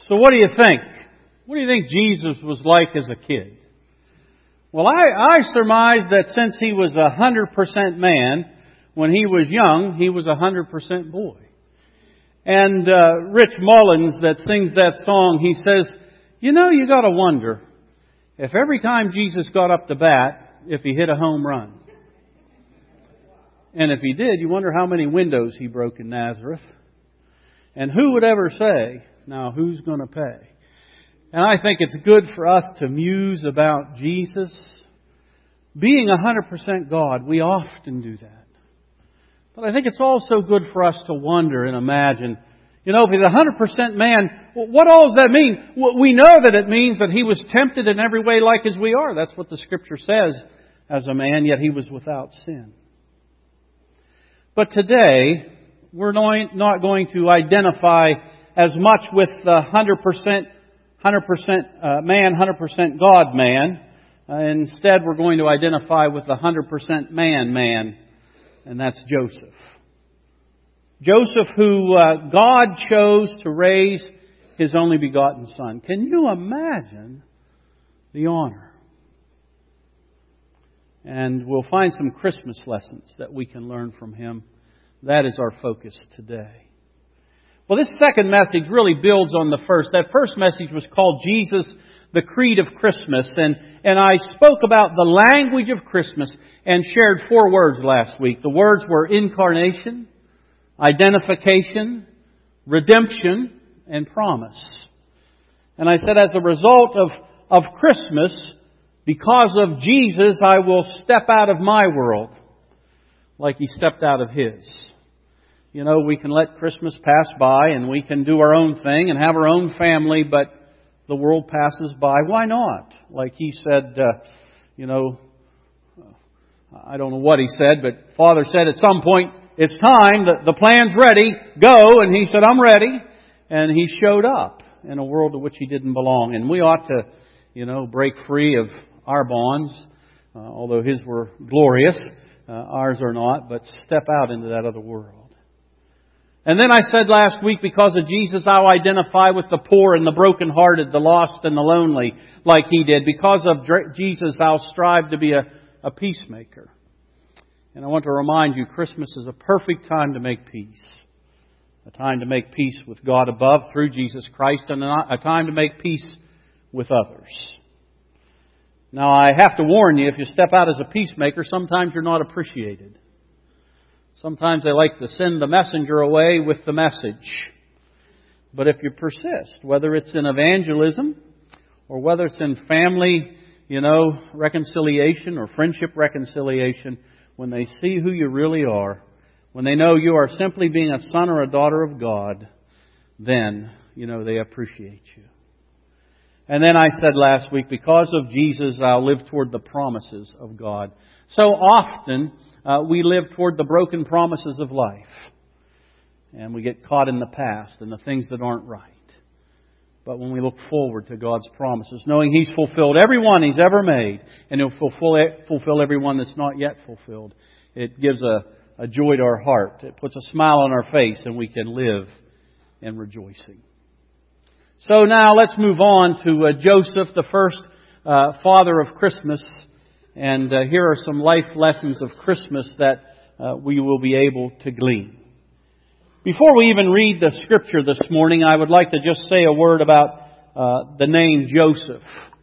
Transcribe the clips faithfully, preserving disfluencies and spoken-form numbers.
So what do you think? What do you think Jesus was like as a kid? Well, I, I surmise that since he was a hundred percent man, when he was young, he was a hundred percent boy. And uh, Rich Mullins, that sings that song, he says, you know, you got to wonder if every time Jesus got up to bat, if he hit a home run. And if he did, you wonder how many windows he broke in Nazareth. And who would ever say, now who's going to pay? And I think it's good for us to muse about Jesus. Being one hundred percent God, we often do that. But I think it's also good for us to wonder and imagine, you know, if he's one hundred percent man, what all does that mean? We know that it means that he was tempted in every way like as we are. That's what the Scripture says as a man, yet he was without sin. But today, we're not going to identify as much with the one hundred percent, one hundred percent man, one hundred percent God man. Uh, instead, we're going to identify with the one hundred percent man man, and that's Joseph. Joseph, who uh, God chose to raise His only begotten Son. Can you imagine the honor? And we'll find some Christmas lessons that we can learn from him. That is our focus today. Well, this second message really builds on the first. That first message was called Jesus, the Creed of Christmas. And, and I spoke about the language of Christmas and shared four words last week. The words were incarnation, identification, redemption, and promise. And I said as a result of, of Christmas, because of Jesus, I will step out of my world like He stepped out of His. You know, we can let Christmas pass by and we can do our own thing and have our own family, but the world passes by. Why not? Like He said, uh, you know, I don't know what He said, but Father said at some point, it's time, the, the plan's ready, go. And He said, I'm ready. And He showed up in a world to which He didn't belong. And we ought to, you know, break free of our bonds, uh, although His were glorious. Uh, ours are not, but step out into that other world. And then I said last week, because of Jesus, I'll identify with the poor and the brokenhearted, the lost and the lonely, like He did. Because of Jesus, I'll strive to be a, a peacemaker. And I want to remind you, Christmas is a perfect time to make peace. A time to make peace with God above through Jesus Christ, and a time to make peace with others. Now, I have to warn you, if you step out as a peacemaker, sometimes you're not appreciated. Sometimes they like to send the messenger away with the message. But if you persist, whether it's in evangelism or whether it's in family, you know, reconciliation or friendship reconciliation, when they see who you really are, when they know you are simply being a son or a daughter of God, then, you know, they appreciate you. And then I said last week, because of Jesus, I'll live toward the promises of God. So often, uh, we live toward the broken promises of life. And we get caught in the past and the things that aren't right. But when we look forward to God's promises, knowing He's fulfilled every one He's ever made, and He'll fulfill, fulfill every one that's not yet fulfilled, it gives a, a joy to our heart. It puts a smile on our face, and we can live in rejoicing. So now let's move on to uh, Joseph, the first uh, father of Christmas. And uh, here are some life lessons of Christmas that uh, we will be able to glean. Before we even read the Scripture this morning, I would like to just say a word about uh, the name Joseph.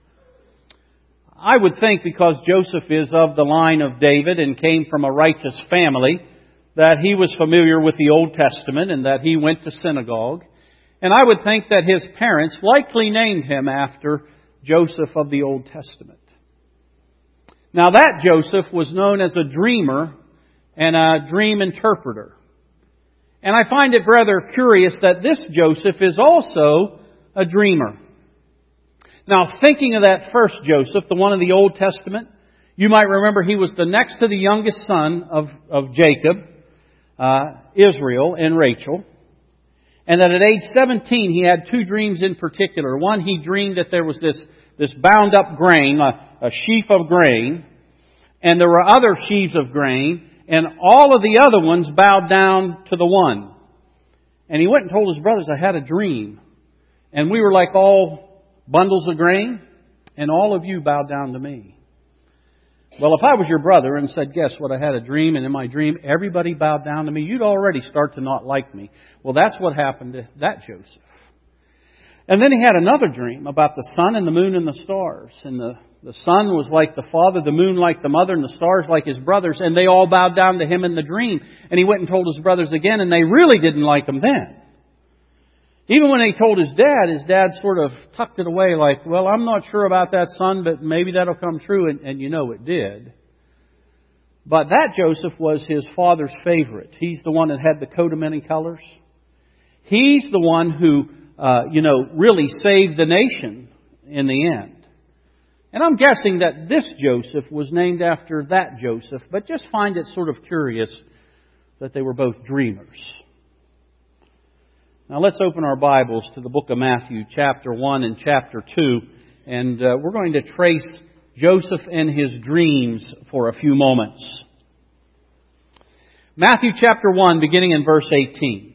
I would think because Joseph is of the line of David and came from a righteous family, that he was familiar with the Old Testament and that he went to synagogue. And I would think that his parents likely named him after Joseph of the Old Testament. Now that Joseph was known as a dreamer and a dream interpreter. And I find it rather curious that this Joseph is also a dreamer. Now, thinking of that first Joseph, the one of the Old Testament, you might remember he was the next to the youngest son of, of Jacob, uh, Israel, and Rachel. And that at age seventeen, he had two dreams in particular. One, he dreamed that there was this, this bound up grain, a, a sheaf of grain, and there were other sheaves of grain, and all of the other ones bowed down to the one. And he went and told his brothers, I had a dream. And we were like all bundles of grain, and all of you bowed down to me. Well, if I was your brother and said, guess what, I had a dream, and in my dream everybody bowed down to me, you'd already start to not like me. Well, that's what happened to that Joseph. And then he had another dream about the sun and the moon and the stars. And the, the sun was like the father, the moon like the mother, and the stars like his brothers. And they all bowed down to him in the dream. And he went and told his brothers again, and they really didn't like him then. Even when he told his dad, his dad sort of tucked it away like, well, I'm not sure about that, son, but maybe that'll come true. And, and you know it did. But that Joseph was his father's favorite. He's the one that had the coat of many colors. He's the one who, uh, you know, really saved the nation in the end. And I'm guessing that this Joseph was named after that Joseph, but just find it sort of curious that they were both dreamers. Now let's open our Bibles to the book of Matthew, chapter one and chapter two, and uh, we're going to trace Joseph and his dreams for a few moments. Matthew chapter one, beginning in verse eighteen.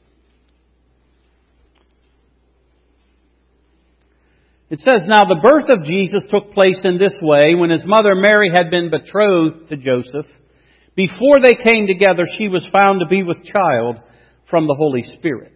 It says, Now the birth of Jesus took place in this way, when his mother Mary had been betrothed to Joseph. Before they came together, she was found to be with child from the Holy Spirit.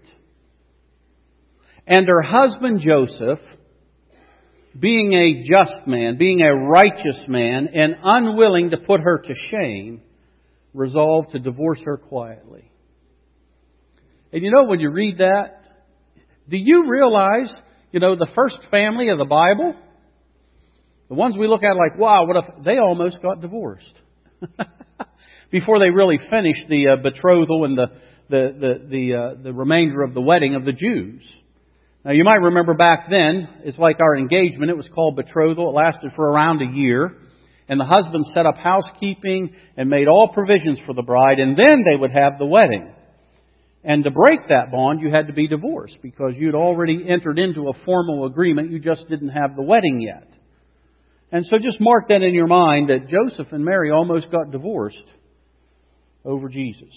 And her husband Joseph, being a just man, being a righteous man, and unwilling to put her to shame, resolved to divorce her quietly. And you know, when you read that, do you realize, you know, the first family of the Bible, the ones we look at like, wow, what if they almost got divorced before they really finished the uh, betrothal and the the the the, uh, the remainder of the wedding of the Jews. Now, you might remember back then, it's like our engagement. It was called betrothal. It lasted for around a year. And the husband set up housekeeping and made all provisions for the bride. And then they would have the wedding. And to break that bond, you had to be divorced because you'd already entered into a formal agreement. You just didn't have the wedding yet. And so just mark that in your mind that Joseph and Mary almost got divorced over Jesus.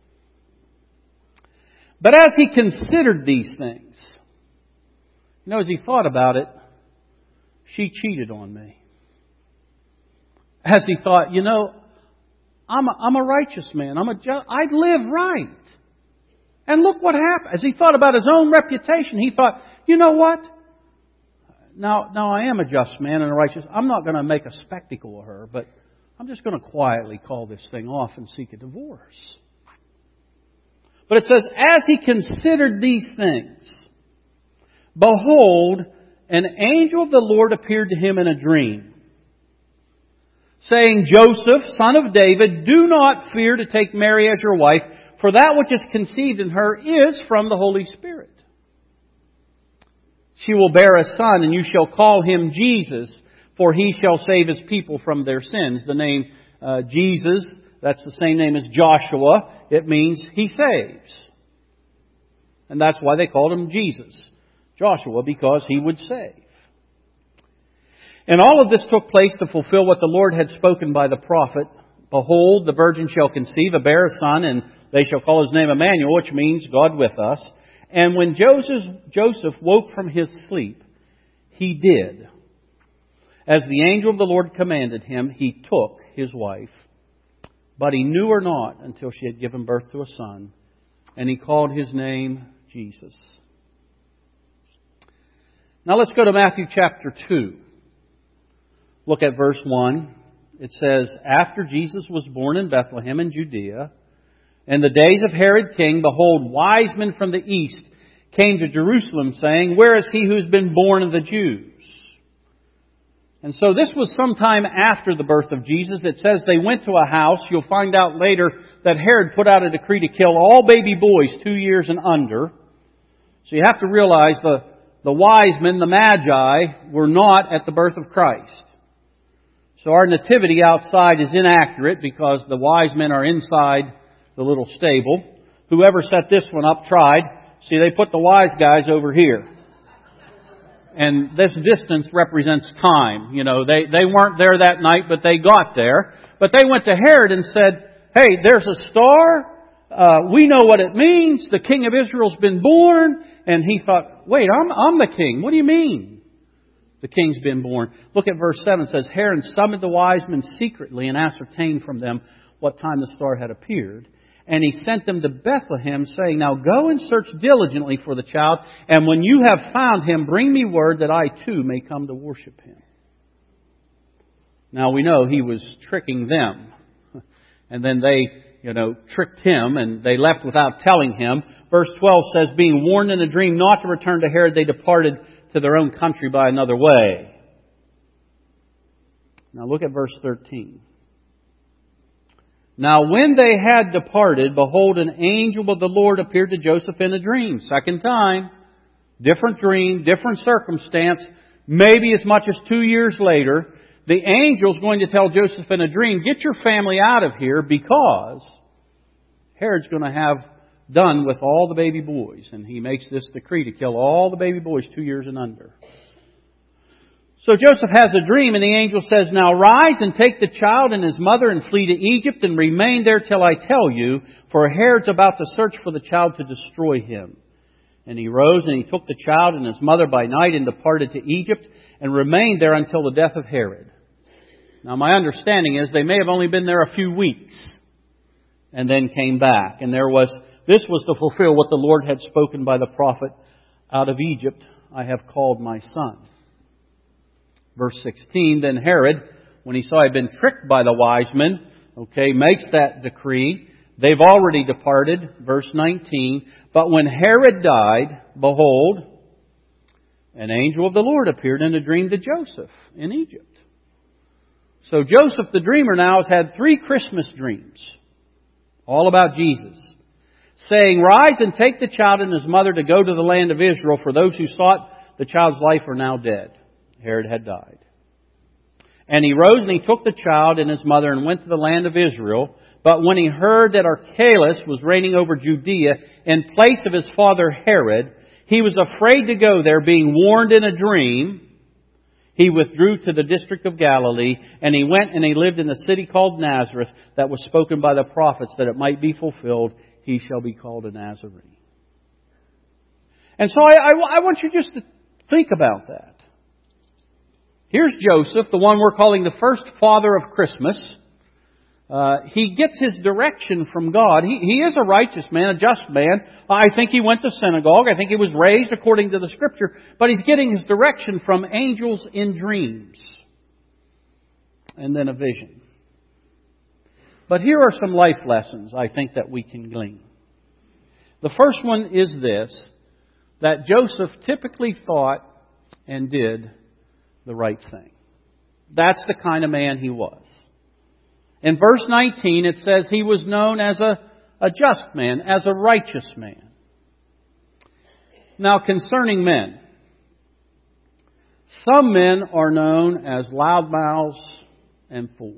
But as he considered these things, you know, as he thought about it, she cheated on me. As he thought, you know, I'm a, I'm a righteous man. I'm a ju- I live right. And look what happened. As he thought about his own reputation, he thought, you know what? Now, now I am a just man and a righteous. I'm not going to make a spectacle of her, but I'm just going to quietly call this thing off and seek a divorce. But it says, as he considered these things, behold, an angel of the Lord appeared to him in a dream, saying, Joseph, son of David, do not fear to take Mary as your wife, for that which is conceived in her is from the Holy Spirit. She will bear a son, and you shall call him Jesus, for he shall save his people from their sins. The name uh, Jesus, that's the same name as Joshua. It means he saves. And that's why they called him Jesus. Joshua, because he would save. And all of this took place to fulfill what the Lord had spoken by the prophet. Behold, the virgin shall conceive, and bear a son, and they shall call his name Emmanuel, which means God with us. And when Joseph, Joseph woke from his sleep, he did, as the angel of the Lord commanded him, he took his wife. But he knew her not until she had given birth to a son, and he called his name Jesus. Now let's go to Matthew chapter two. Look at verse one. It says, After Jesus was born in Bethlehem in Judea, in the days of Herod king, behold, wise men from the east came to Jerusalem, saying, Where is he who has been born of the Jews? And so this was sometime after the birth of Jesus. It says they went to a house. You'll find out later that Herod put out a decree to kill all baby boys two years and under. So you have to realize the, the wise men, the magi, were not at the birth of Christ. So our nativity outside is inaccurate because the wise men are inside the little stable. Whoever set this one up tried. See, they put the wise guys over here. And this distance represents time. You know, they, they weren't there that night, but they got there. But they went to Herod and said, Hey, there's a star uh, we know what it means. The king of Israel's been born. And he thought, wait, I'm, I'm the king. What do you mean? The king's been born. Look at verse seven. It says, Herod summoned the wise men secretly and ascertained from them what time the star had appeared. And he sent them to Bethlehem, saying, now go and search diligently for the child. And when you have found him, bring me word that I too may come to worship him. Now we know he was tricking them. And then they, you know, tricked him and they left without telling him. Verse twelve says, being warned in a dream not to return to Herod, they departed to their own country by another way. Now look at verse thirteen. Now when they had departed, behold, an angel of the Lord appeared to Joseph in a dream. Second time. Different dream, different circumstance. Maybe as much as two years later, the angel's going to tell Joseph in a dream, get your family out of here because Herod's going to have done with all the baby boys. And he makes this decree to kill all the baby boys two years and under. So Joseph has a dream and the angel says, now rise and take the child and his mother and flee to Egypt and remain there till I tell you, for Herod's about to search for the child to destroy him. And he rose and he took the child and his mother by night and departed to Egypt and remained there until the death of Herod. Now my understanding is they may have only been there a few weeks and then came back. And there was, this was to fulfill what the Lord had spoken by the prophet, out of Egypt I have called my son. Verse sixteen, then Herod, when he saw he had been tricked by the wise men, okay, makes that decree. They've already departed. Verse nineteen, but when Herod died, behold, an angel of the Lord appeared in a dream to Joseph in Egypt. So Joseph the dreamer now has had three Christmas dreams, all about Jesus, saying, rise and take the child and his mother to go to the land of Israel, for those who sought the child's life are now dead. Herod had died. And he rose and he took the child and his mother and went to the land of Israel. But when he heard that Archelaus was reigning over Judea in place of his father Herod, he was afraid to go there, being warned in a dream. He withdrew to the district of Galilee, and he went and he lived in the city called Nazareth, that was spoken by the prophets, that it might be fulfilled, he shall be called a Nazarene. And so I, I, I want you just to think about that. Here's Joseph, the one we're calling the first father of Christmas. Uh, he gets his direction from God. He, he is a righteous man, a just man. I think he went to synagogue. I think he was raised according to the Scripture. But he's getting his direction from angels in dreams. And then a vision. But here are some life lessons I think that we can glean. The first one is this, that Joseph typically thought and did the right thing. That's the kind of man he was. In verse nineteen, it says he was known as a, a just man, as a righteous man. Now, concerning men, some men are known as loudmouths and fools.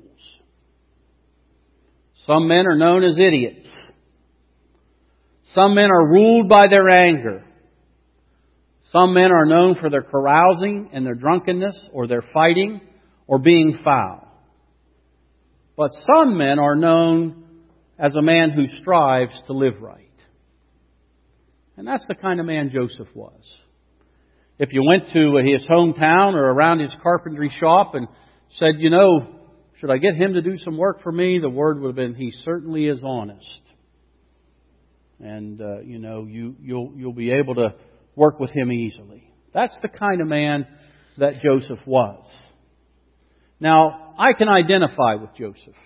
Some men are known as idiots. Some men are ruled by their anger. Some men are known for their carousing and their drunkenness, or their fighting, or being foul. But some men are known as a man who strives to live right. And that's the kind of man Joseph was. If you went to his hometown or around his carpentry shop and said, you know, should I get him to do some work for me? The word would have been, he certainly is honest. And, uh, you know, you, you'll, you'll be able to work with him easily. That's the kind of man that Joseph was. Now, I can identify with Joseph.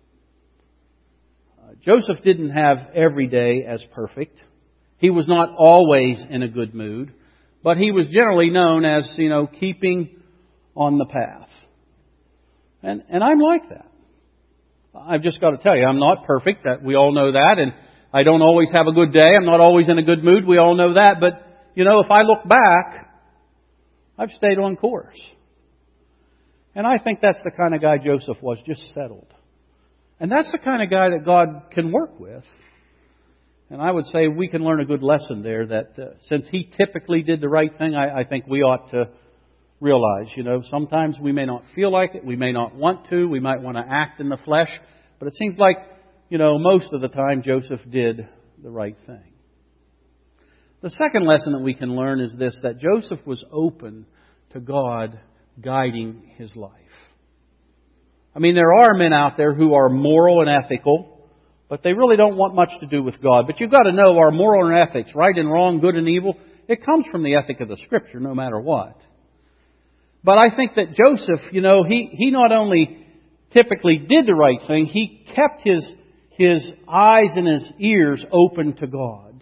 Uh, Joseph didn't have every day as perfect. He was not always in a good mood. But he was generally known as, you know, keeping on the path. And, and I'm like that. I've just got to tell you, I'm not perfect. That we all know that. And I don't always have a good day. I'm not always in a good mood. We all know that. But, you know, if I look back, I've stayed on course. And I think that's the kind of guy Joseph was, just settled. And that's the kind of guy that God can work with. And I would say we can learn a good lesson there, that uh, since he typically did the right thing, I, I think we ought to realize, you know, sometimes we may not feel like it, we may not want to, we might want to act in the flesh, but it seems like you know, most of the time Joseph did the right thing. The second lesson that we can learn is this, that Joseph was open to God guiding his life. I mean, there are men out there who are moral and ethical, but they really don't want much to do with God. But you've got to know our moral and ethics, right and wrong, good and evil, it comes from the ethic of the Scripture, no matter what. But I think that Joseph, you know, he, he not only typically did the right thing, he kept his, his eyes and his ears open to God.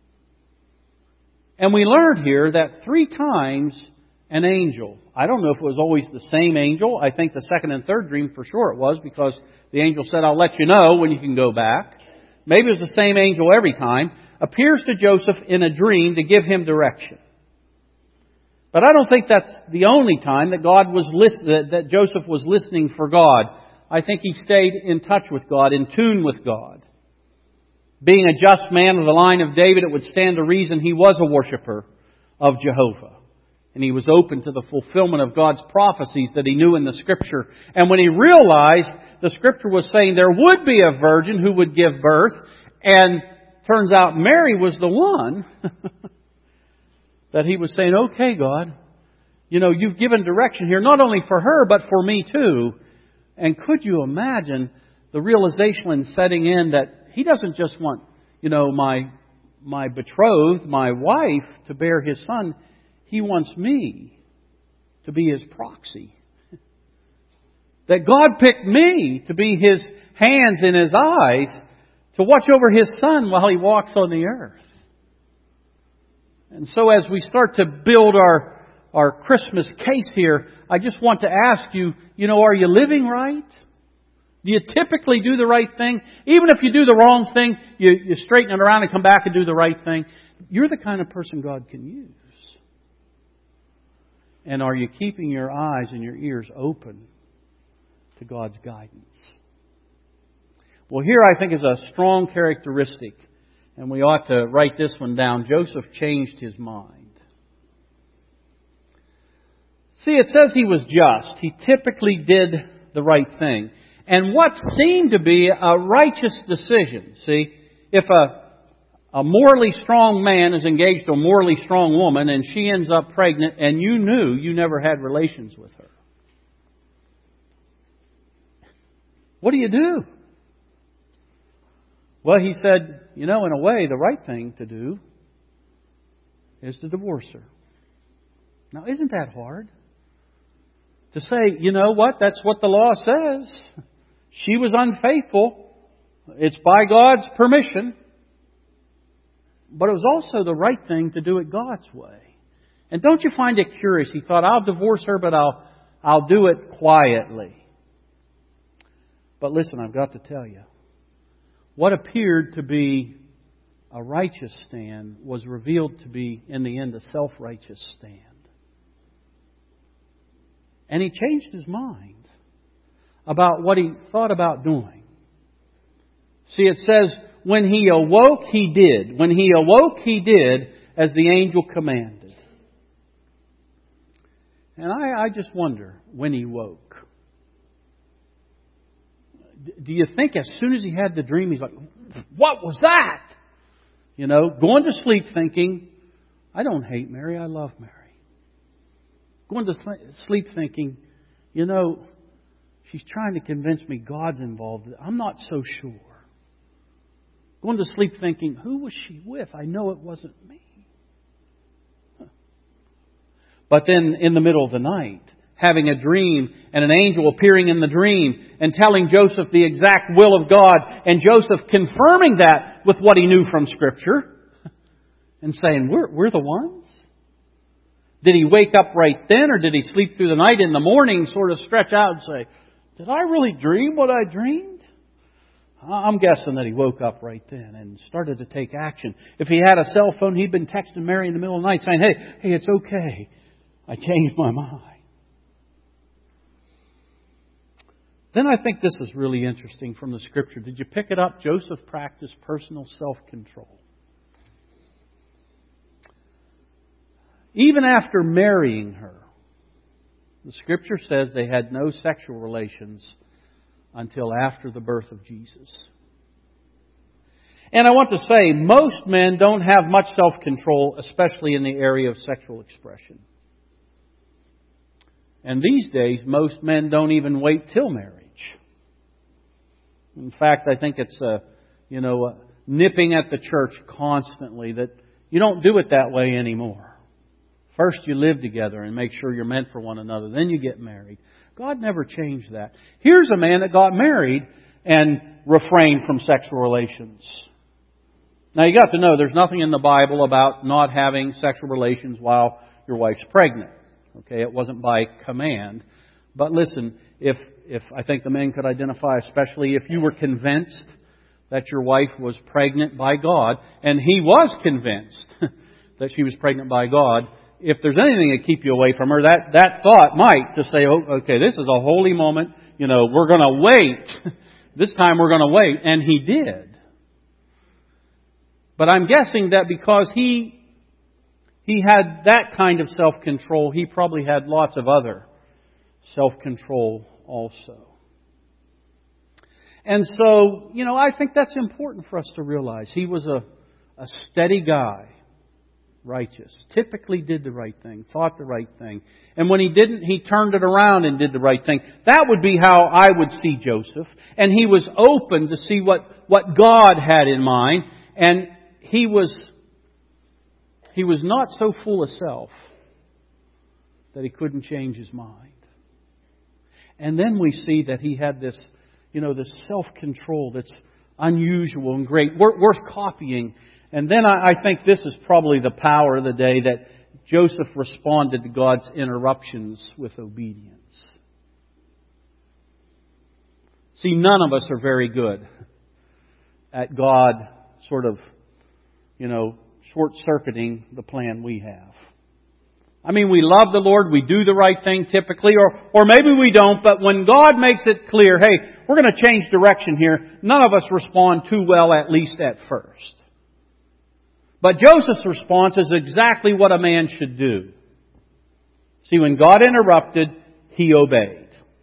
And we learned here that three times an angel, I don't know if it was always the same angel. I think the second and third dream for sure it was, because the angel said, I'll let you know when you can go back. Maybe it was the same angel every time. Appears to Joseph in a dream to give him direction. But I don't think that's the only time that God was listen, that Joseph was listening for God. I think he stayed in touch with God, in tune with God. Being a just man of the line of David, it would stand to reason he was a worshiper of Jehovah. And he was open to the fulfillment of God's prophecies that he knew in the Scripture. And when he realized the Scripture was saying there would be a virgin who would give birth, and turns out Mary was the one, that he was saying, okay, God, you know, you've given direction here, not only for her, but for me too. And could you imagine the realization and setting in that he doesn't just want, you know, my, my betrothed, my wife, to bear his son. He wants me to be his proxy. That God picked me to be his hands and his eyes to watch over his son while he walks on the earth. And so as we start to build our, our Christmas case here, I just want to ask you, you know, are you living right? Do you typically do the right thing? Even if you do the wrong thing, you, you straighten it around and come back and do the right thing. You're the kind of person God can use. And are you keeping your eyes and your ears open to God's guidance? Well, here I think is a strong characteristic, and we ought to write this one down. Joseph changed his mind. See, it says he was just. He typically did the right thing. And what seemed to be a righteous decision. See, if a A morally strong man is engaged to a morally strong woman and she ends up pregnant and you knew you never had relations with her, what do you do? Well, he said, you know, in a way, the right thing to do is to divorce her. Now, isn't that hard? To say, you know what, that's what the law says. She was unfaithful. It's by God's permission. But it was also the right thing to do it God's way. And don't you find it curious? He thought, I'll divorce her, but I'll, I'll do it quietly. But listen, I've got to tell you, what appeared to be a righteous stand was revealed to be, in the end, a self-righteous stand. And he changed his mind about what he thought about doing. See, it says, when he awoke, he did. When he awoke, he did as the angel commanded. And I, I just wonder, when he woke, do you think as soon as he had the dream, he's like, what was that? You know, going to sleep thinking, I don't hate Mary, I love Mary. Going to sleep thinking, you know, she's trying to convince me God's involved. I'm not so sure. Going to sleep thinking, who was she with? I know it wasn't me. But then in the middle of the night, having a dream and an angel appearing in the dream and telling Joseph the exact will of God, and Joseph confirming that with what he knew from Scripture and saying, we're, we're the ones. Did he wake up right then, or did he sleep through the night? In the morning sort of stretch out and say, did I really dream what I dreamed? I'm guessing that he woke up right then and started to take action. If he had a cell phone, he'd been texting Mary in the middle of the night saying, hey, hey, it's okay. I changed my mind. Then I think this is really interesting from the Scripture. Did you pick it up? Joseph practiced personal self-control. Even after marrying her, the Scripture says they had no sexual relations until after the birth of Jesus. And I want to say, most men don't have much self-control, especially in the area of sexual expression. And these days, most men don't even wait till marriage. In fact, I think it's a, you know, a nipping at the church constantly that you don't do it that way anymore. First you live together and make sure you're meant for one another. Then you get married. God never changed that. Here's a man that got married and refrained from sexual relations. Now you got to know there's nothing in the Bible about not having sexual relations while your wife's pregnant. Okay, it wasn't by command. But listen, if if I think the men could identify, especially if you were convinced that your wife was pregnant by God, and he was convinced that she was pregnant by God, if there's anything to keep you away from her, that, that thought might to say, oh, okay, this is a holy moment, you know, we're going to wait. This time we're going to wait. And he did. But I'm guessing that because he he had that kind of self-control, he probably had lots of other self-control also. And so, you know, I think that's important for us to realize. He was a, a steady guy, righteous, typically did the right thing, thought the right thing. And when he didn't, he turned it around and did the right thing. That would be how I would see Joseph. And he was open to see what, what God had in mind. And he was, he was not so full of self that he couldn't change his mind. And then we see that he had this, you know, this self-control that's unusual and great, worth copying. And then I think this is probably the power of the day, that Joseph responded to God's interruptions with obedience. See, none of us are very good at God sort of, you know, short-circuiting the plan we have. I mean, we love the Lord, we do the right thing typically, or, or maybe we don't, but when God makes it clear, hey, we're going to change direction here, none of us respond too well, at least at first. But Joseph's response is exactly what a man should do. See, when God interrupted, he obeyed.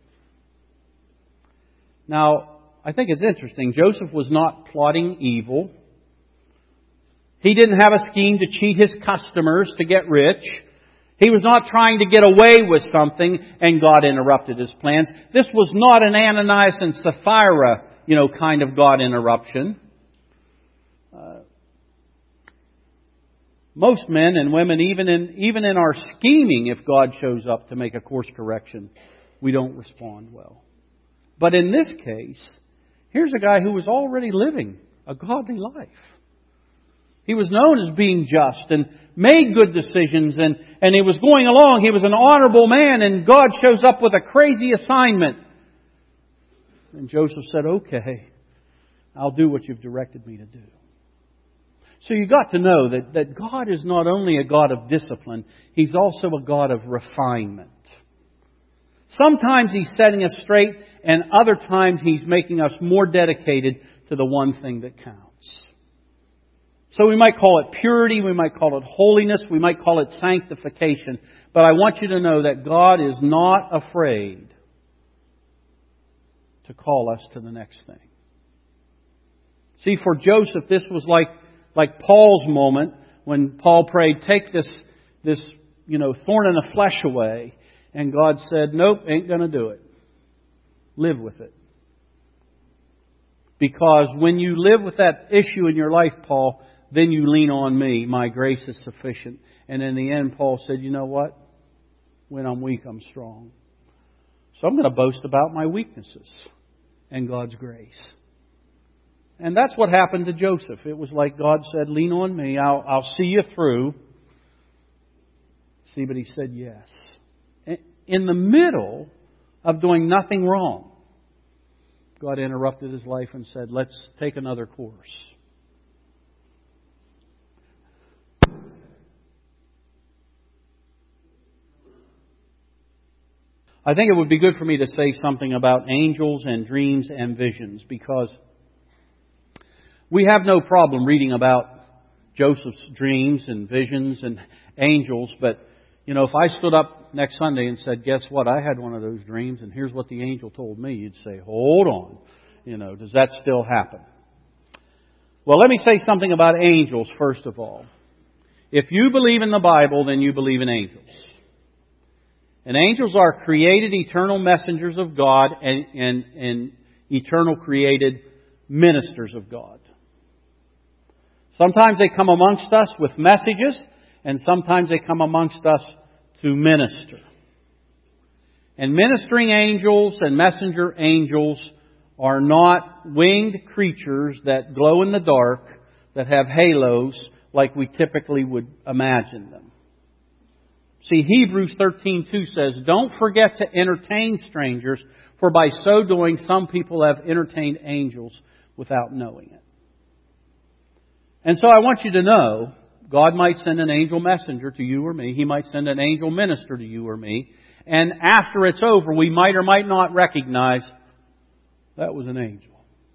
Now, I think it's interesting. Joseph was not plotting evil. He didn't have a scheme to cheat his customers to get rich. He was not trying to get away with something and God interrupted his plans. This was not an Ananias and Sapphira, you know, kind of God interruption. Uh, most men and women, even in even in our scheming, if God shows up to make a course correction, we don't respond well. But in this case, here's a guy who was already living a godly life. He was known as being just and made good decisions, and, and he was going along. He was an honorable man, and God shows up with a crazy assignment. And Joseph said, okay, I'll do what you've directed me to do. So you got to know that, that God is not only a God of discipline, He's also a God of refinement. Sometimes He's setting us straight, and other times He's making us more dedicated to the one thing that counts. So we might call it purity, we might call it holiness, we might call it sanctification. But I want you to know that God is not afraid to call us to the next thing. See, for Joseph, this was like, like Paul's moment when Paul prayed, take this, this, you know, thorn in the flesh away. And God said, nope, ain't going to do it. Live with it. Because when you live with that issue in your life, Paul, then you lean on me. My grace is sufficient. And in the end, Paul said, you know what? When I'm weak, I'm strong. So I'm going to boast about my weaknesses and God's grace. And that's what happened to Joseph. It was like God said, lean on me. I'll, I'll see you through. See, but he said yes. In the middle of doing nothing wrong, God interrupted his life and said, let's take another course. I think it would be good for me to say something about angels and dreams and visions, because we have no problem reading about Joseph's dreams and visions and angels, but you know, if I stood up next Sunday and said, guess what, I had one of those dreams and here's what the angel told me, you'd say, hold on, you know, does that still happen? Well, let me say something about angels first of all. If you believe in the Bible, then you believe in angels. And angels are created eternal messengers of God and, and, and eternal created ministers of God. Sometimes they come amongst us with messages, and sometimes they come amongst us to minister. And ministering angels and messenger angels are not winged creatures that glow in the dark, that have halos like we typically would imagine them. See, Hebrews thirteen two says, "Don't forget to entertain strangers, for by so doing some people have entertained angels without knowing it." And so I want you to know, God might send an angel messenger to you or me. He might send an angel minister to you or me. And after it's over, we might or might not recognize that was an angel.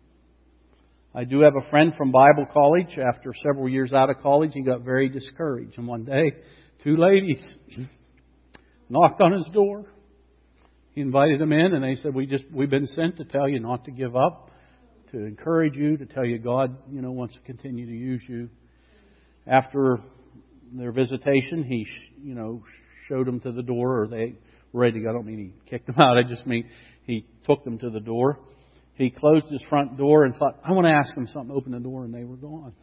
I do have a friend from Bible college. After several years out of college, he got very discouraged. And one day, two ladies knocked on his door. He invited them in, and they said, "We just we've been sent to tell you not to give up, to encourage you, to tell you God, you know, wants to continue to use you." After their visitation, he, you know, showed them to the door, or they were ready to go. I don't mean he kicked them out. I just mean he took them to the door. He closed his front door and thought, "I want to ask them something." Opened the door, and they were gone.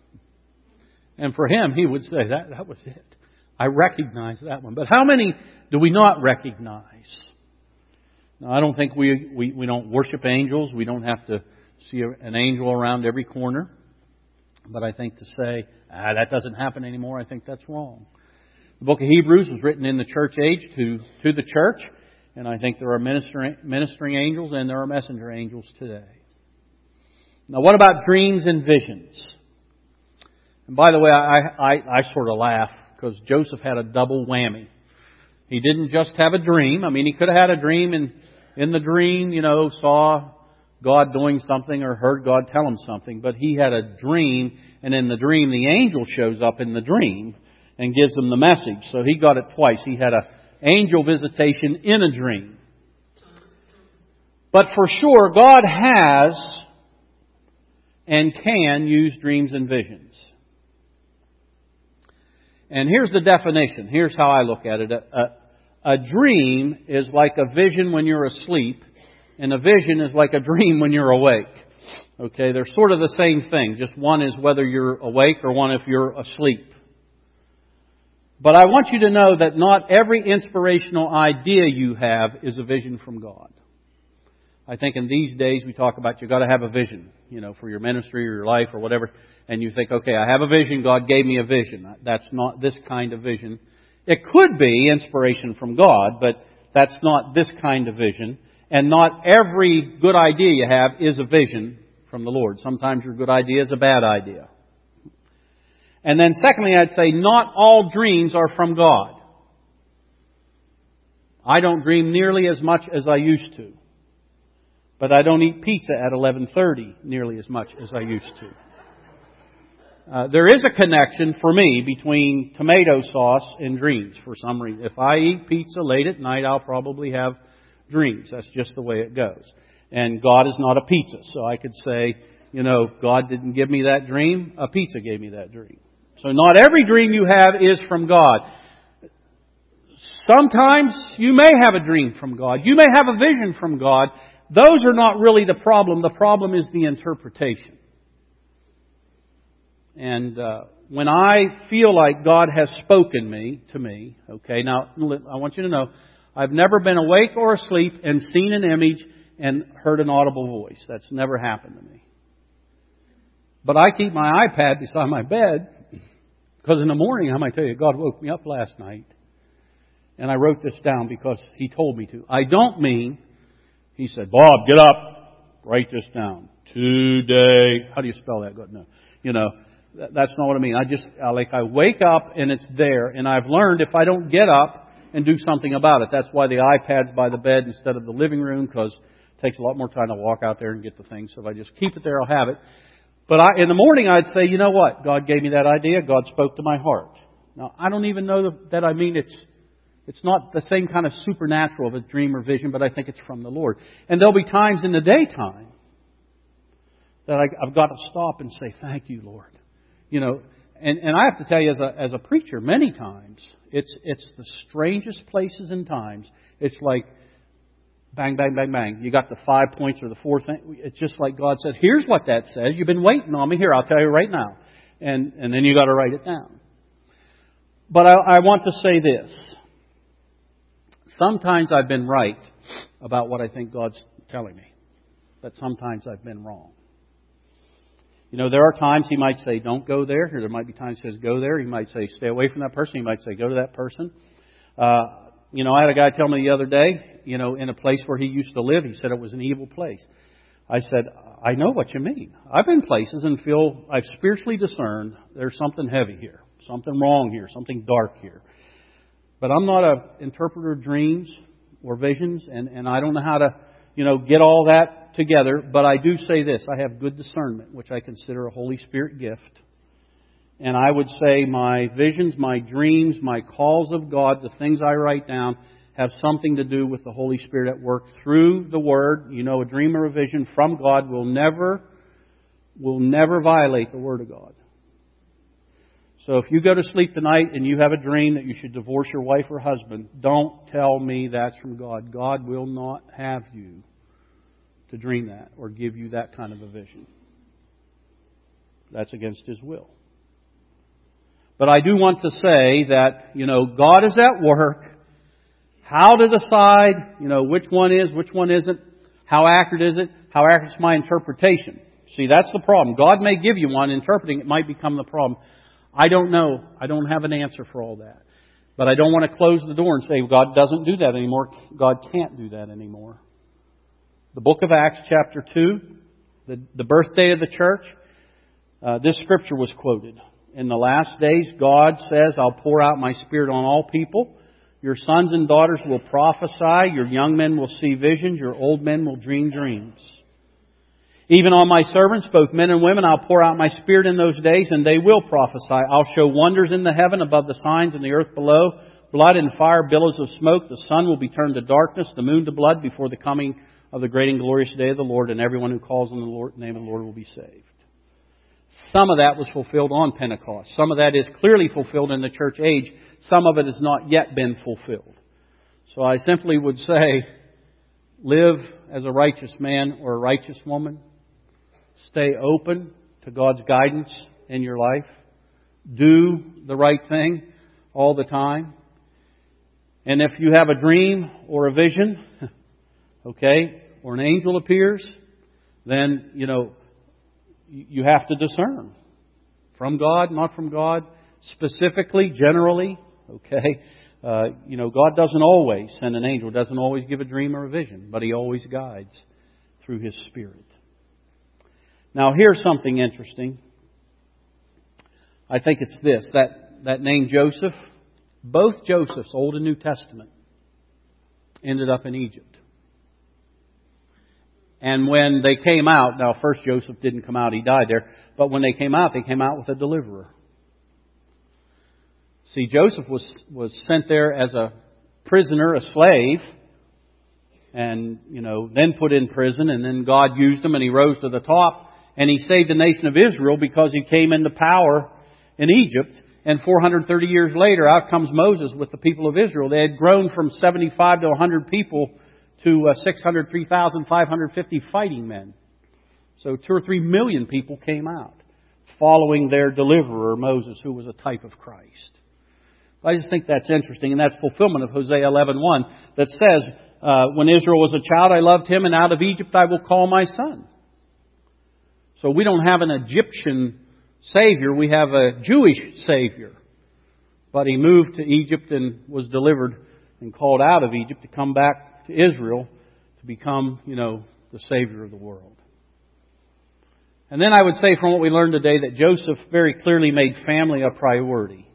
And for him, he would say, that that was it. I recognize that one. But how many do we not recognize? Now, I don't think we, we, we don't worship angels. We don't have to see an angel around every corner. But I think to say, ah, that doesn't happen anymore, I think that's wrong. The book of Hebrews was written in the church age to, to the church. And I think there are ministering, ministering angels and there are messenger angels today. Now, what about dreams and visions? And by the way, I, I, I sort of laugh because Joseph had a double whammy. He didn't just have a dream. I mean, he could have had a dream and in the dream, you know, saw God doing something or heard God tell him something. But he had a dream, and in the dream, the angel shows up in the dream and gives him the message. So he got it twice. He had a angel visitation in a dream. But for sure, God has and can use dreams and visions. And here's the definition. Here's how I look at it. A, a, a dream is like a vision when you're asleep, and a vision is like a dream when you're awake. Okay, they're sort of the same thing. Just one is whether you're awake or one if you're asleep. But I want you to know that not every inspirational idea you have is a vision from God. I think in these days we talk about you've got to have a vision, you know, for your ministry or your life or whatever. And you think, okay, I have a vision. God gave me a vision. That's not this kind of vision. It could be inspiration from God, but that's not this kind of vision. And not every good idea you have is a vision from the Lord. Sometimes your good idea is a bad idea. And then secondly, I'd say not all dreams are from God. I don't dream nearly as much as I used to. But I don't eat pizza at eleven thirty nearly as much as I used to. Uh, there is a connection for me between tomato sauce and dreams for some reason. If I eat pizza late at night, I'll probably have dreams. That's just the way it goes. And God is not a pizza. So I could say, you know, God didn't give me that dream. A pizza gave me that dream. So not every dream you have is from God. Sometimes you may have a dream from God. You may have a vision from God. Those are not really the problem. The problem is the interpretation. And uh, when I feel like God has spoken me to me, okay, now I want you to know, I've never been awake or asleep and seen an image and heard an audible voice. That's never happened to me. But I keep my iPad beside my bed because in the morning I might tell you, God woke me up last night and I wrote this down because He told me to. I don't mean, He said, Bob, get up, write this down. Today. How do you spell that? No. You know, that's not what I mean. I just, like I wake up and it's there, and I've learned if I don't get up and do something about it. That's why the iPad's by the bed instead of the living room, because it takes a lot more time to walk out there and get the thing. So if I just keep it there, I'll have it. But I, in the morning, I'd say, you know what? God gave me that idea. God spoke to my heart. Now, I don't even know that I mean it's it's not the same kind of supernatural of a dream or vision, but I think it's from the Lord. And there'll be times in the daytime that I, I've got to stop and say, thank you, Lord. You know, and, and I have to tell you as a, as a preacher, many times, it's, it's the strangest places and times. It's like, bang, bang, bang, bang. You got the five points or the four things. It's just like God said, here's what that says. You've been waiting on me. Here, I'll tell you right now. And, and then you got to write it down. But I, I want to say this. Sometimes I've been right about what I think God's telling me. But sometimes I've been wrong. You know, there are times He might say, don't go there. Or there might be times He says, go there. He might say, stay away from that person. He might say, go to that person. Uh, you know, I had a guy tell me the other day, you know, in a place where he used to live, he said it was an evil place. I said, I know what you mean. I've been places and feel I've spiritually discerned there's something heavy here, something wrong here, something dark here. But I'm not an interpreter of dreams or visions, and, and I don't know how to, you know, get all that together. But I do say this, I have good discernment, which I consider a Holy Spirit gift. And I would say my visions, my dreams, my calls of God, the things I write down, have something to do with the Holy Spirit at work through the Word. You know, a dream or a vision from God will never, will never violate the Word of God. So if you go to sleep tonight and you have a dream that you should divorce your wife or husband, don't tell me that's from God. God will not have you to dream that or give you that kind of a vision. That's against His will. But I do want to say that, you know, God is at work. How to decide, you know, which one is, which one isn't, how accurate is it, how accurate is my interpretation. See, that's the problem. God may give you one, interpreting it might become the problem. I don't know. I don't have an answer for all that. But I don't want to close the door and say, God doesn't do that anymore. God can't do that anymore. The book of Acts, chapter two, the, the birthday of the church, uh, this scripture was quoted. In the last days, God says, I'll pour out my Spirit on all people. Your sons and daughters will prophesy. Your young men will see visions. Your old men will dream dreams. Even on my servants, both men and women, I'll pour out my Spirit in those days, and they will prophesy. I'll show wonders in the heaven above the signs and the earth below, blood and fire, billows of smoke. The sun will be turned to darkness, the moon to blood, before the coming of the great and glorious day of the Lord, and everyone who calls on the Lord, name of the Lord will be saved. Some of that was fulfilled on Pentecost. Some of that is clearly fulfilled in the church age. Some of it has not yet been fulfilled. So I simply would say, live as a righteous man or a righteous woman. Stay open to God's guidance in your life. Do the right thing all the time. And if you have a dream or a vision, okay, or an angel appears, then, you know, you have to discern. From God, not from God. Specifically, generally, okay. Uh, you know, God doesn't always send an angel, doesn't always give a dream or a vision, but He always guides through His Spirit. Now, here's something interesting. I think it's this, that, that name Joseph, both Josephs, Old and New Testament, ended up in Egypt. And when they came out, now first Joseph didn't come out, he died there. But when they came out, they came out with a deliverer. See, Joseph was, was sent there as a prisoner, a slave. And, you know, then put in prison. And then God used him and he rose to the top. And he saved the nation of Israel because he came into power in Egypt. And four hundred thirty years later, out comes Moses with the people of Israel. They had grown from seventy-five to one hundred people to uh, six hundred three thousand five hundred fifty fighting men. So two or three million people came out following their deliverer, Moses, who was a type of Christ. I just think that's interesting, and that's fulfillment of Hosea eleven one that says, uh, when Israel was a child, I loved him, and out of Egypt I will call my son. So we don't have an Egyptian Savior, we have a Jewish Savior. But he moved to Egypt and was delivered and called out of Egypt to come back to Israel to become, you know, the Savior of the world. And then I would say from what we learned today that Joseph very clearly made family a priority.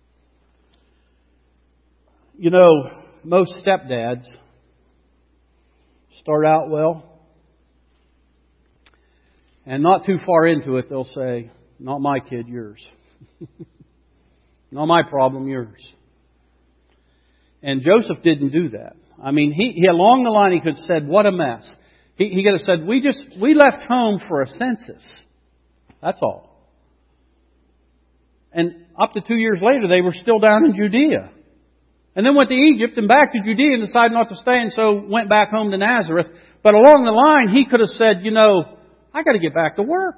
You know, most stepdads start out well, and not too far into it they'll say, not my kid, yours. Not my problem, yours. And Joseph didn't do that. I mean, he, he along the line he could have said, what a mess. He, he could have said, we just, we left home for a census. That's all. And up to two years later, they were still down in Judea. And then went to Egypt and back to Judea and decided not to stay, and so went back home to Nazareth. But along the line, he could have said, you know, I got to get back to work.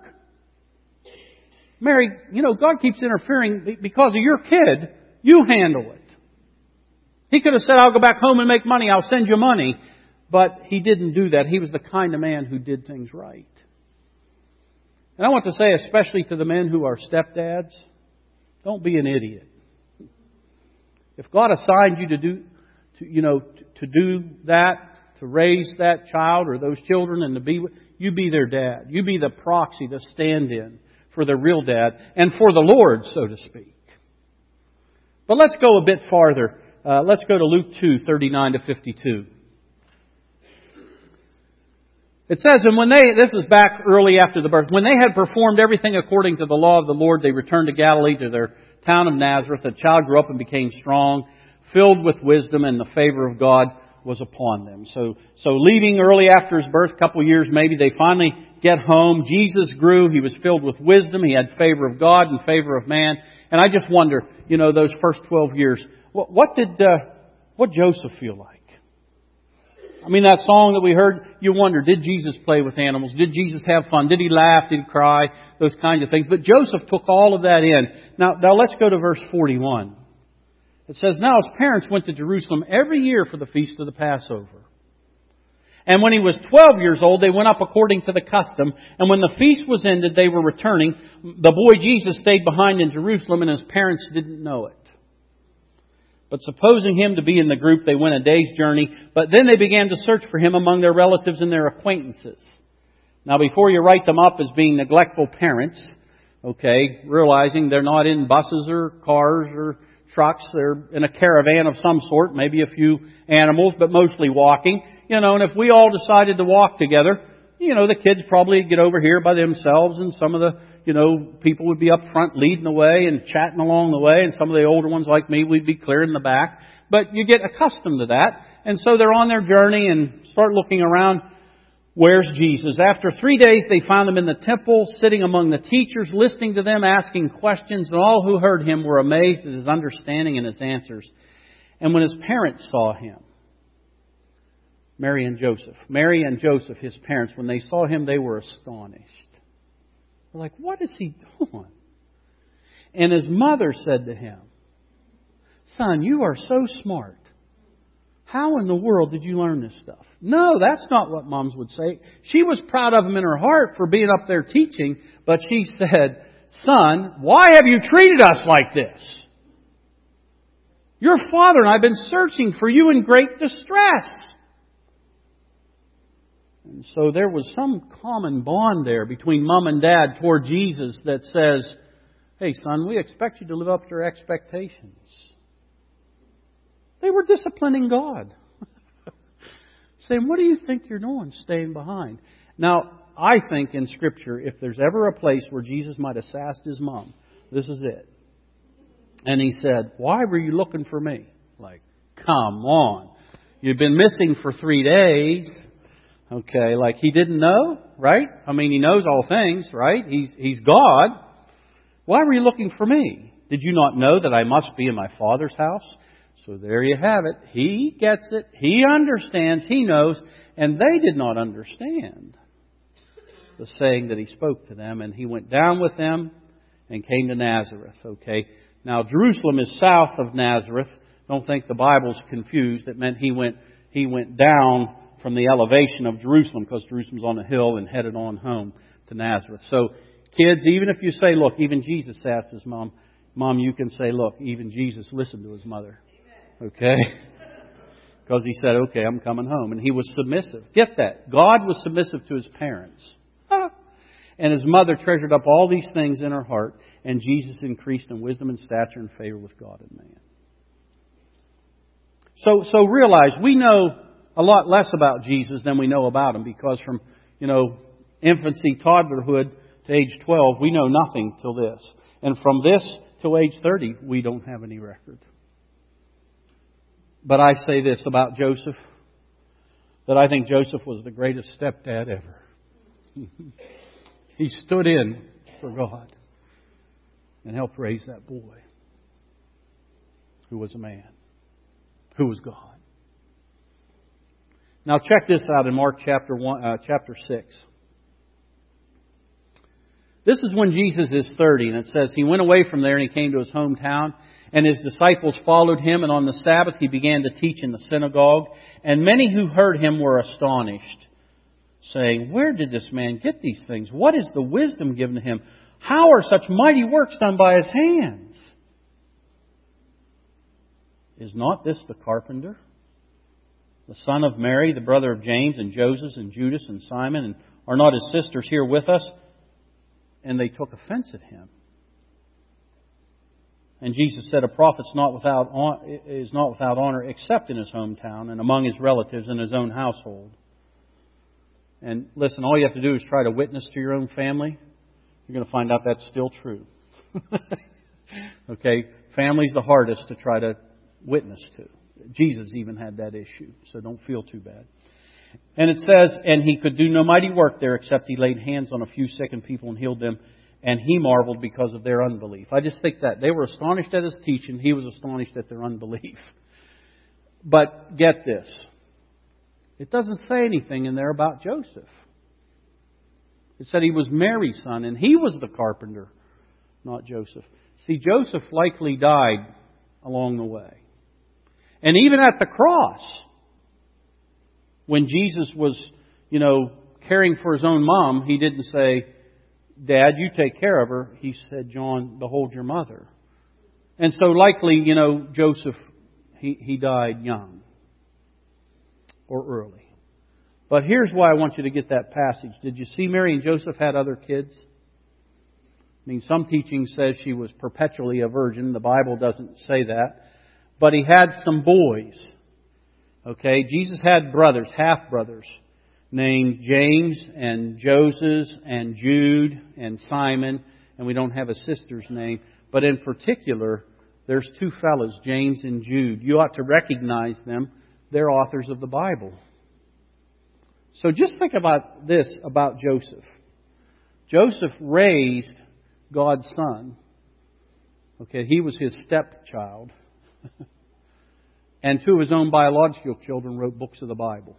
Mary, you know, God keeps interfering because of your kid. You handle it. He could have said, I'll go back home and make money. I'll send you money. But He didn't do that. He was the kind of man who did things right. And I want to say, especially to the men who are stepdads, don't be an idiot. If God assigned you to do, to, you know, to do that, to raise that child or those children, and to be, you be their dad. You be the proxy, the stand-in for their real dad and for the Lord, so to speak. But let's go a bit farther. Uh, let's go to Luke two, thirty-nine to fifty-two. It says, and when they, this is back early after the birth, when they had performed everything according to the law of the Lord, they returned to Galilee, to their town of Nazareth. The child grew up and became strong, filled with wisdom, and the favor of God was upon them. So, so leaving early after His birth, a couple of years maybe, they finally get home. Jesus grew. He was filled with wisdom. He had favor of God and favor of man. And I just wonder, you know, those first twelve years, what, what did, uh, what Joseph feel like? I mean, that song that we heard, you wonder, did Jesus play with animals? Did Jesus have fun? Did He laugh? Did He cry? Those kinds of things. But Joseph took all of that in. Now, now let's go to verse forty-one. It says, now His parents went to Jerusalem every year for the feast of the Passover. And when he was twelve years old, they went up according to the custom. And when the feast was ended, they were returning. The boy Jesus stayed behind in Jerusalem, and His parents didn't know it. But supposing Him to be in the group, they went a day's journey. But then they began to search for Him among their relatives and their acquaintances. Now, before you write them up as being neglectful parents, okay, realizing they're not in buses or cars or trucks, they're in a caravan of some sort, maybe a few animals, but mostly walking. You know, and if we all decided to walk together, you know, the kids probably get over here by themselves, and some of the, you know, people would be up front leading the way and chatting along the way, and some of the older ones like me, we'd be clearing the back. But you get accustomed to that. And so they're on their journey and start looking around. Where's Jesus? After three days, they found Him in the temple, sitting among the teachers, listening to them, asking questions. And all who heard Him were amazed at His understanding and His answers. And when His parents saw Him, Mary and Joseph, Mary and Joseph, His parents, when they saw Him, they were astonished. They're like, what is He doing? And His mother said to Him, Son, you are so smart. How in the world did you learn this stuff? No, that's not what moms would say. She was proud of Him in her heart for being up there teaching, but she said, Son, why have you treated us like this? Your father and I have been searching for you in great distress. And so there was some common bond there between mom and dad toward Jesus that says, hey, son, we expect you to live up to your expectations. They were disciplining God. Saying, what do you think you're doing staying behind? Now, I think in Scripture, if there's ever a place where Jesus might have sassed His mom, this is it. And He said, why were you looking for me? Like, come on. You've been missing for three days. Okay, like He didn't know, right? I mean, He knows all things, right? He's, he's God. Why were you looking for me? Did you not know that I must be in my Father's house? So there you have it. He gets it. He understands. He knows. And they did not understand the saying that He spoke to them. And He went down with them and came to Nazareth. Okay. Now, Jerusalem is south of Nazareth. Don't think the Bible's confused. It meant He went, He went down from the elevation of Jerusalem, because Jerusalem's on a hill, and headed on home to Nazareth. So, kids, even if you say, look, even Jesus asked His mom, Mom, you can say, look, even Jesus listened to His mother. Okay? Because He said, okay, I'm coming home. And He was submissive. Get that. God was submissive to His parents. And His mother treasured up all these things in her heart. And Jesus increased in wisdom and stature and favor with God and man. So, so realize, we know a lot less about Jesus than we know about Him. Because from, you know, infancy, toddlerhood to age twelve, we know nothing till this. And from this till age thirty, we don't have any record. But I say this about Joseph, that I think Joseph was the greatest stepdad ever. He stood in for God and helped raise that boy who was a man, who was God. Now check this out in Mark chapter one, uh, chapter six. This is when Jesus is thirty, and it says, He went away from there and He came to His hometown, and His disciples followed Him, and on the Sabbath He began to teach in the synagogue, and many who heard Him were astonished, saying, Where did this man get these things? What is the wisdom given to Him? How are such mighty works done by His hands? Is not this the carpenter, the son of Mary, the brother of James and Joseph and Judas and Simon, and are not his sisters here with us? And they took offense at Him. And Jesus said, A prophet's not without is not without honor except in his hometown and among his relatives and his own household. And listen, all you have to do is try to witness to your own family. You're going to find out that's still true. Okay? Family's the hardest to try to witness to. Jesus even had that issue, so don't feel too bad. And it says, and He could do no mighty work there except He laid hands on a few sick people and healed them. And He marveled because of their unbelief. I just think that they were astonished at His teaching. He was astonished at their unbelief. But get this. It doesn't say anything in there about Joseph. It said he was Mary's son, and he was the carpenter, not Joseph. See, Joseph likely died along the way. And even at the cross, when Jesus was, you know, caring for His own mom, He didn't say, Dad, you take care of her. He said, John, behold your mother. And so likely, you know, Joseph, he, he died young or early. But here's why I want you to get that passage. Did you see Mary and Joseph had other kids? I mean, some teaching says she was perpetually a virgin. The Bible doesn't say that. But He had some boys. Okay, Jesus had brothers, half-brothers, named James and Joseph and Jude and Simon. And we don't have a sister's name. But in particular, there's two fellows, James and Jude. You ought to recognize them. They're authors of the Bible. So just think about this about Joseph. Joseph raised God's son. Okay, he was His stepchild. And two of his own biological children wrote books of the Bible.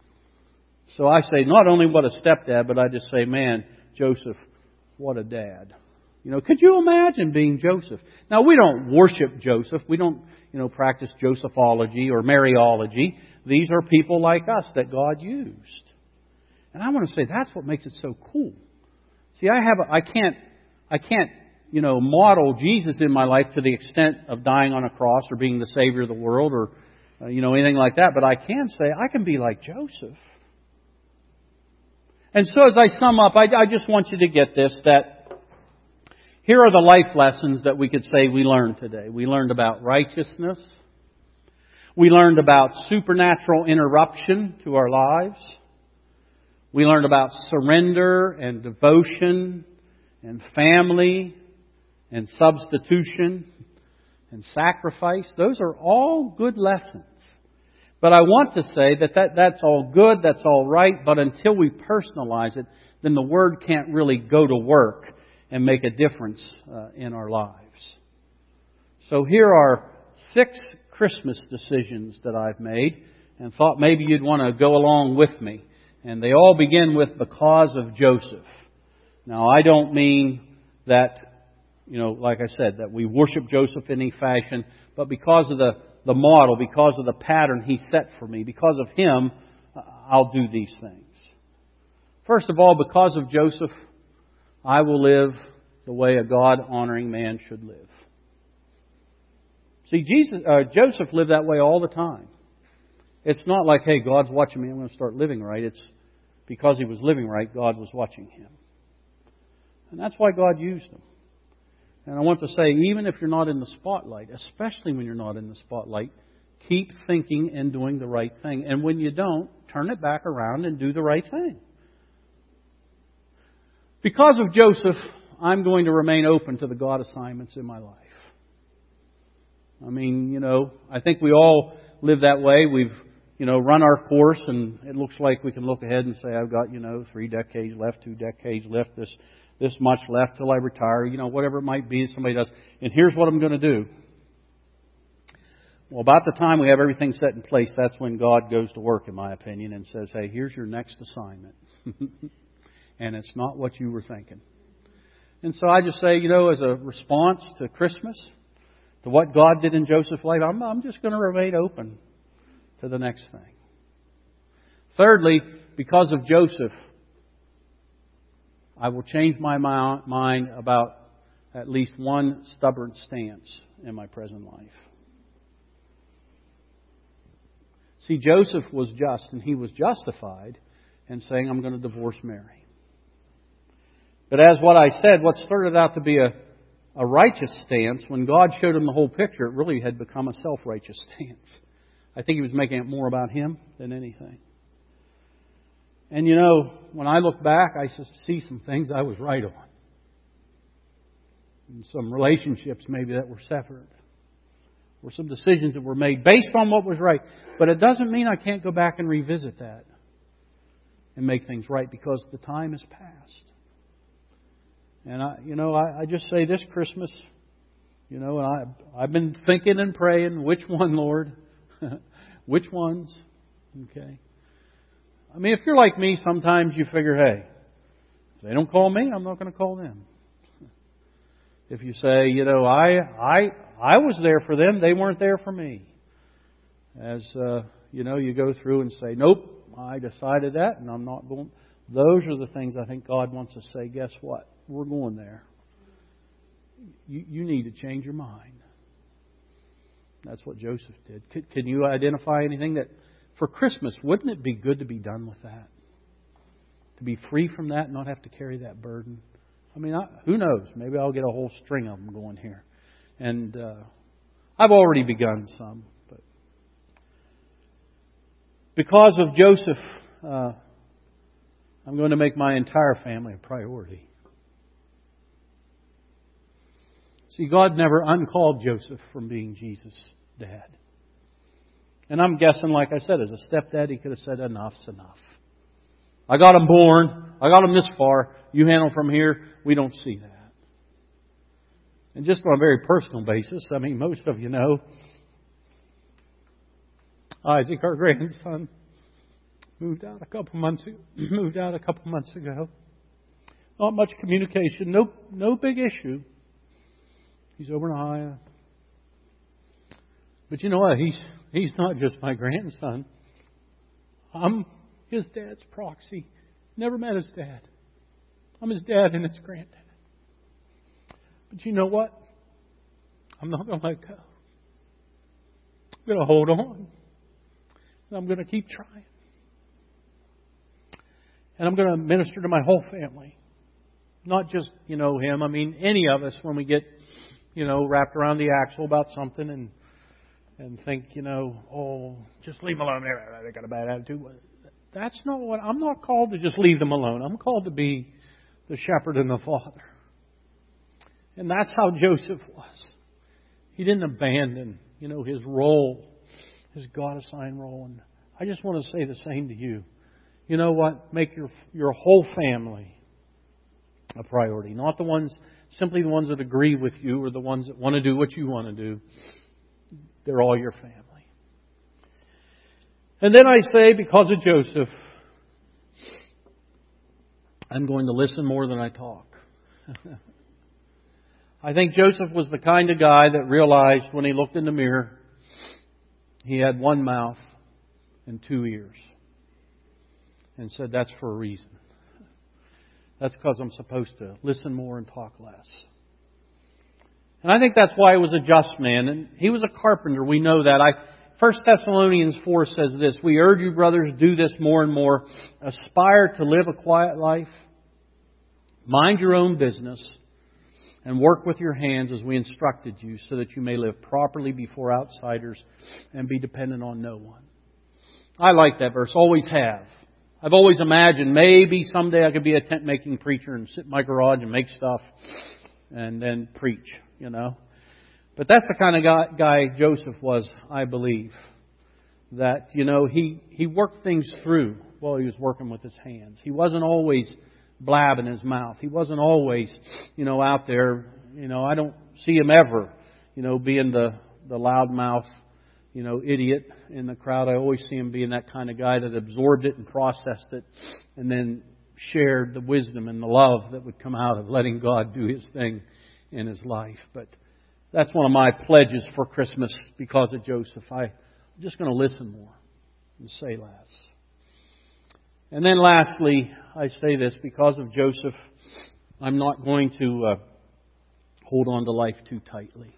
So I say not only what a stepdad, but I just say, man, Joseph, what a dad. You know, could you imagine being Joseph? Now, we don't worship Joseph. We don't, you know, practice Josephology or Mariology. These are people like us that God used. And I want to say that's what makes it so cool. See, I have, a, I can't, I can't, you know, model Jesus in my life to the extent of dying on a cross or being the Savior of the world or, uh, you know, anything like that. But I can say I can be like Joseph. And so as I sum up, I, I just want you to get this, that here are the life lessons that we could say we learned today. We learned about righteousness. We learned about supernatural interruption to our lives. We learned about surrender and devotion and family and substitution and sacrifice. Those are all good lessons. But I want to say that, that that's all good, that's all right, but until we personalize it, then the Word can't really go to work and make a difference uh, in our lives. So here are six Christmas decisions that I've made and thought maybe you'd want to go along with me. And they all begin with because of Joseph. Now, I don't mean that, you know, like I said, that we worship Joseph in any fashion, but because of the, the model, because of the pattern he set for me, because of him, I'll do these things. First of all, because of Joseph, I will live the way a God-honoring man should live. See, Jesus, uh, Joseph lived that way all the time. It's not like, hey, God's watching me, I'm going to start living right. It's because he was living right, God was watching him. And that's why God used him. And I want to say, even if you're not in the spotlight, especially when you're not in the spotlight, keep thinking and doing the right thing. And when you don't, turn it back around and do the right thing. Because of Joseph, I'm going to remain open to the God assignments in my life. I mean, you know, I think we all live that way. We've, you know, run our course and it looks like we can look ahead and say, I've got, you know, three decades left, two decades left, this, this much left till I retire, you know, whatever it might be somebody does. And here's what I'm going to do. Well, about the time we have everything set in place, that's when God goes to work, in my opinion, and says, hey, here's your next assignment. And it's not what you were thinking. And so I just say, you know, as a response to Christmas, to what God did in Joseph's life, I'm, I'm just going to remain open to the next thing. Thirdly, because of Joseph, I will change my mind about at least one stubborn stance in my present life. See, Joseph was just, and he was justified in saying, I'm going to divorce Mary. But as what I said, what started out to be a, a righteous stance, when God showed him the whole picture, it really had become a self-righteous stance. I think he was making it more about him than anything. And you know, when I look back, I see some things I was right on. And some relationships maybe that were severed. Or some decisions that were made based on what was right. But it doesn't mean I can't go back and revisit that and make things right, because the time has passed. And I, you know, I, I just say this Christmas, you know, and I, I've been thinking and praying, which one, Lord? Which ones? Okay. I mean, if you're like me, sometimes you figure, hey, if they don't call me, I'm not going to call them. If you say, you know, I, I, I was there for them, they weren't there for me. As, uh, you know, you go through and say, nope, I decided that and I'm not going. Those are the things I think God wants to say, guess what? We're going there. You, you need to change your mind. That's what Joseph did. Can, can you identify anything that, for Christmas, wouldn't it be good to be done with that? To be free from that and not have to carry that burden? I mean, I, who knows? Maybe I'll get a whole string of them going here. And uh, I've already begun some. But because of Joseph, uh, I'm going to make my entire family a priority. See, God never uncalled Joseph from being Jesus' dad. And I'm guessing, like I said, as a stepdad, he could have said, enough's enough. I got him born. I got him this far. You handle from here. We don't see that. And just on a very personal basis, I mean, most of you know, Isaac, our grandson, moved out a couple months ago. Moved out a couple months ago. Not much communication. No, no big issue. He's over in Ohio. But you know what? He's he's not just my grandson. I'm his dad's proxy. Never met his dad. I'm his dad and his granddad. But you know what? I'm not going to let go. I'm going to hold on. And I'm going to keep trying. And I'm going to minister to my whole family. Not just, you know, him. I mean, any of us, when we get, you know, wrapped around the axle about something and and think, you know, oh, just leave them alone. They got a bad attitude. That's not what, I'm not called to just leave them alone. I'm called to be the shepherd and the father. And that's how Joseph was. He didn't abandon, you know, his role, his God-assigned role. And I just want to say the same to you. You know what? Make your your whole family a priority. Not the ones, simply the ones that agree with you or the ones that want to do what you want to do. They're all your family. And then I say, because of Joseph, I'm going to listen more than I talk. I think Joseph was the kind of guy that realized when he looked in the mirror, he had one mouth and two ears. And said, that's for a reason. That's because I'm supposed to listen more and talk less. And I think that's why he was a just man. And he was a carpenter. We know that. I First Thessalonians four says this. We urge you, brothers, do this more and more. Aspire to live a quiet life. Mind your own business. And work with your hands as we instructed you, so that you may live properly before outsiders and be dependent on no one. I like that verse. Always have. I've always imagined maybe someday I could be a tent-making preacher and sit in my garage and make stuff and then preach, you know. But that's the kind of guy, guy Joseph was, I believe. that, you know, he, he worked things through while he was working with his hands. He wasn't always blabbing his mouth. He wasn't always, you know, out there. You know, I don't see him ever, you know, being the, the loudmouth, you know, idiot in the crowd. I always see him being that kind of guy that absorbed it and processed it and then shared the wisdom and the love that would come out of letting God do His thing in his life. But that's one of my pledges for Christmas because of Joseph. I, I'm just going to listen more and say less. And then lastly, I say this, because of Joseph, I'm not going to uh, hold on to life too tightly.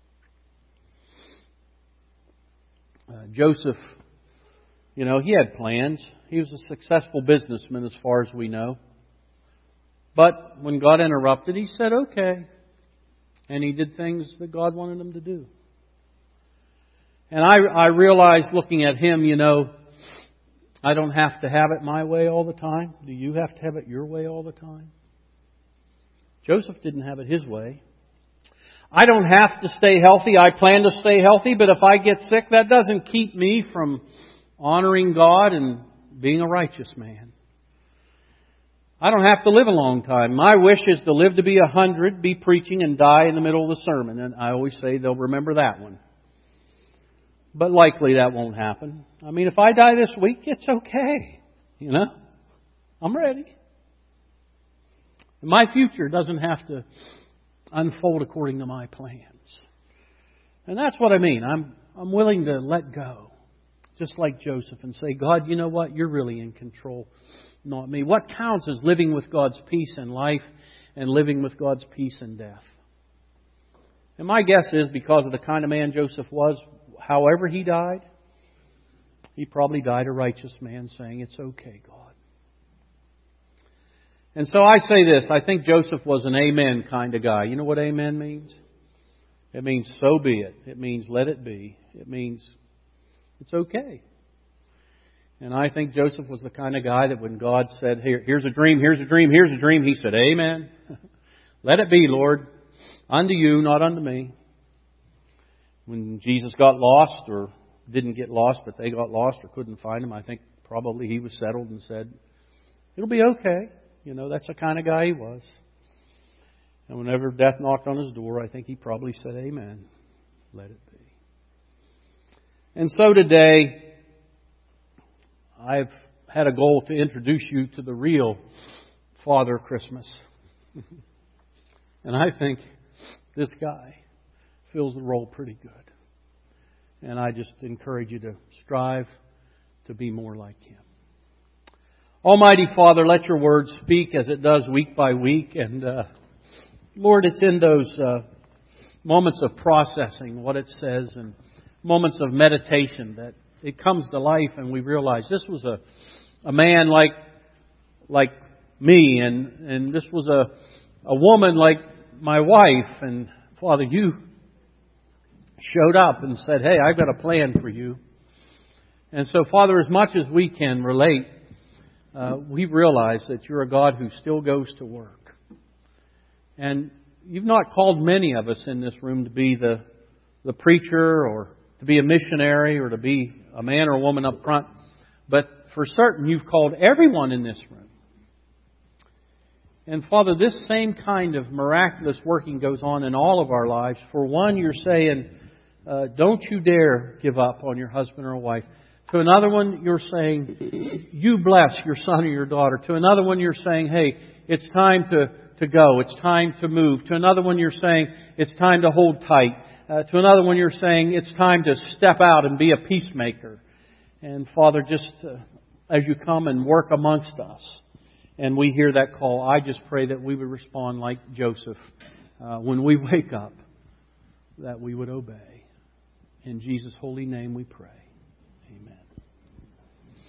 Uh, Joseph, you know, he had plans. He was a successful businessman as far as we know. But when God interrupted, he said, okay. And he did things that God wanted him to do. And I, I realized looking at him, you know, I don't have to have it my way all the time. Do you have to have it your way all the time? Joseph didn't have it his way. I don't have to stay healthy. I plan to stay healthy, but if I get sick, that doesn't keep me from honoring God and being a righteous man. I don't have to live a long time. My wish is to live to be a hundred, be preaching, and die in the middle of the sermon. And I always say they'll remember that one. But likely that won't happen. I mean, if I die this week, it's okay. You know? I'm ready. My future doesn't have to unfold according to my plans. And that's what I mean. I'm I'm willing to let go. Just like Joseph, and say, God, you know what? You're really in control, not me. What counts is living with God's peace in life and living with God's peace in death. And my guess is, because of the kind of man Joseph was, however he died, he probably died a righteous man, saying, it's okay, God. And so I say this, I think Joseph was an amen kind of guy. You know what amen means? It means so be it. It means let it be. It means it's okay. And I think Joseph was the kind of guy that when God said, Here, here's a dream, here's a dream, here's a dream, he said, amen. Let it be, Lord. Unto you, not unto me. When Jesus got lost, or didn't get lost, but they got lost or couldn't find him, I think probably he was settled and said, it'll be okay. You know, that's the kind of guy he was. And whenever death knocked on his door, I think he probably said, amen. Let it be. And so today, I've had a goal to introduce you to the real Father Christmas. And I think this guy fills the role pretty good. And I just encourage you to strive to be more like him. Almighty Father, let your word speak as it does week by week. And uh, Lord, it's in those uh, moments of processing what it says and moments of meditation that it comes to life and we realize this was a, a man like like me, and, and this was a, a woman like my wife. And Father, you showed up and said, hey, I've got a plan for you. And so, Father, as much as we can relate, Uh, we realize that you're a God who still goes to work. And you've not called many of us in this room to be the, the preacher or to be a missionary or to be a man or a woman up front. But for certain, you've called everyone in this room. And Father, this same kind of miraculous working goes on in all of our lives. For one, you're saying, uh, don't you dare give up on your husband or wife. To another one, you're saying, you bless your son or your daughter. To another one, you're saying, hey, it's time to, to go. It's time to move. To another one, you're saying, it's time to hold tight. Uh, to another one, you're saying, it's time to step out and be a peacemaker. And Father, just uh, as you come and work amongst us, and we hear that call, I just pray that we would respond like Joseph. Uh, when we wake up, that we would obey. In Jesus' holy name we pray. Amen.